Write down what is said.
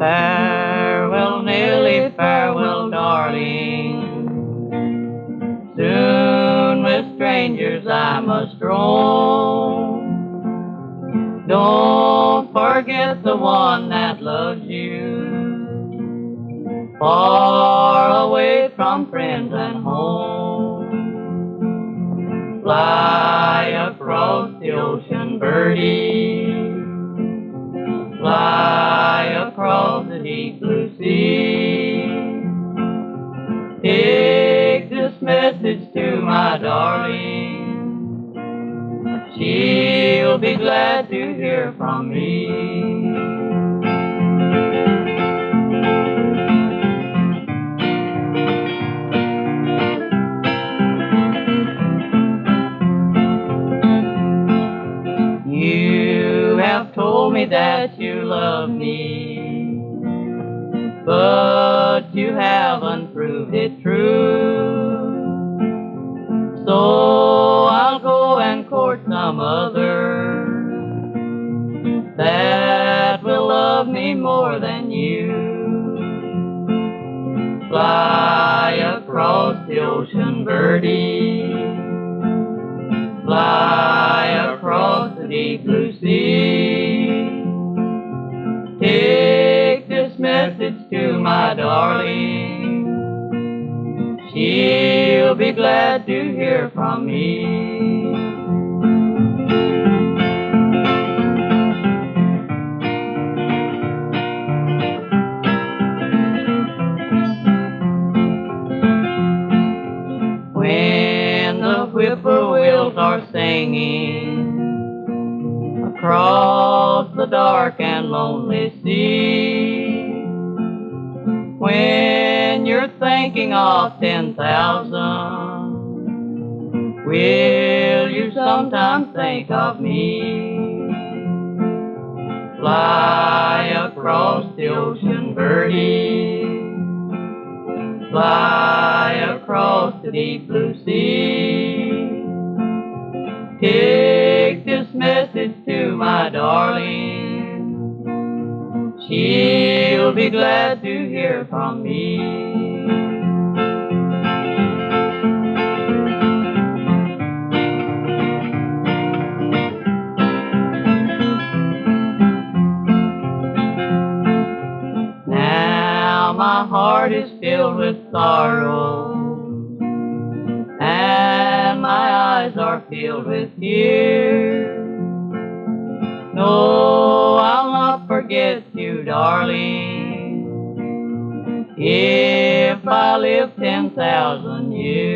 Farewell, Nellie, farewell, darling. Soon with strangers I must roam. Don't forget the one that loves you, far away from friends and home. Fly across the ocean, birdie. Fly across the deep blue sea. Take this message to my darling. She'll be glad to hear from me. You have told me that you love me, but you haven't proved it true. So I'll go and court some other that will love me more than you. Fly across the ocean, birdie. Fly across the deep blue sea. Take this message to my darling. She'll be glad to hear from me. When the whippoorwills are singing across the dark and lonely sea, when you're thinking of 10,000, will you sometimes think of me? Fly across the ocean, birdie. Fly across the deep blue sea. Take this message to my darling. She'll be glad to hear from me. Now my heart is filled with sorrow, and my eyes are filled with tears. No, I'll not forget you, darling, if I live 10,000 years.